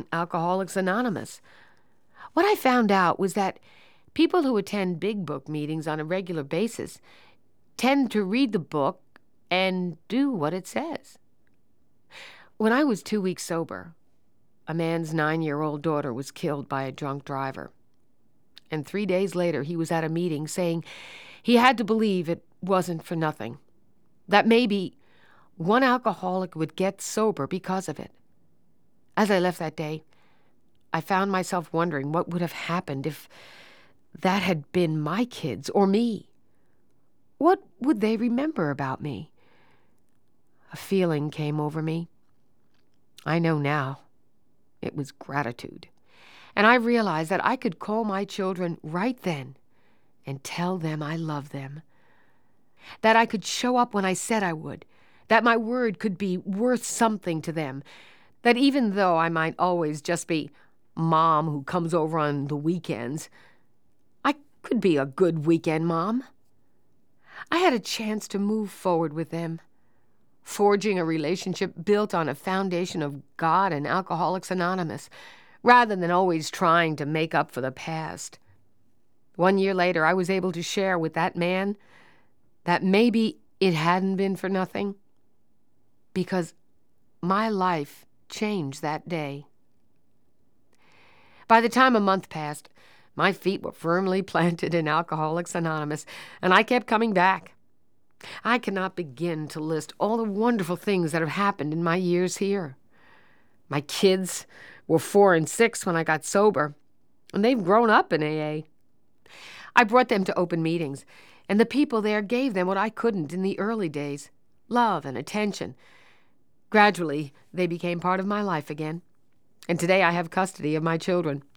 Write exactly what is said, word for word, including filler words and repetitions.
Alcoholics Anonymous. What I found out was that people who attend Big Book meetings on a regular basis tend to read the book and do what it says. When I was two weeks sober, a man's nine-year-old daughter was killed by a drunk driver. And three days later, he was at a meeting saying he had to believe it wasn't for nothing, that maybe one alcoholic would get sober because of it. As I left that day, I found myself wondering what would have happened if that had been my kids or me. What would they remember about me? A feeling came over me. I know now. It was gratitude. And I realized that I could call my children right then and tell them I love them. That I could show up when I said I would. That my word could be worth something to them. That even though I might always just be mom who comes over on the weekends, I could be a good weekend mom. I had a chance to move forward with them, forging a relationship built on a foundation of God and Alcoholics Anonymous, rather than always trying to make up for the past. One year later, I was able to share with that man that maybe it hadn't been for nothing, because my life changed that day. By the time a month passed, my feet were firmly planted in Alcoholics Anonymous, and I kept coming back. I cannot begin to list all the wonderful things that have happened in my years here. My kids were four and six when I got sober, and they've grown up in A A. I brought them to open meetings, and the people there gave them what I couldn't in the early days, love and attention. Gradually, they became part of my life again, and today I have custody of my children.